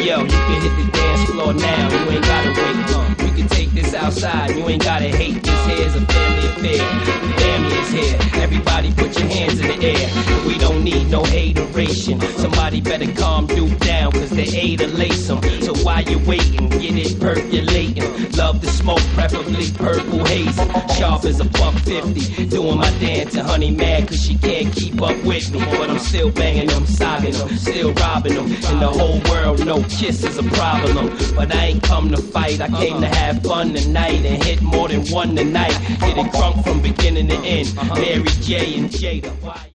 yo, you can hit the dance floor now. You ain't gotta wait. We can take this outside. You ain't gotta hate. This here's a family affair. The family is here. Everybody put your hands in the air. We don't need no hateration. Somebody better calm Duke down, cause they ate a lace 'em. So while you're waiting, get it percolating. Love the smoke, preferably purple haze. Sharp as a $1.50. Doing my dance and honey mad cause she can't keep up with me. But I'm still banging them, sogging them, still robbing them. In the whole world, no kiss is a problem. But I ain't come to fight, I came to have fun tonight and hit more than one tonight. Getting drunk from beginning to end. Mary J and Jada.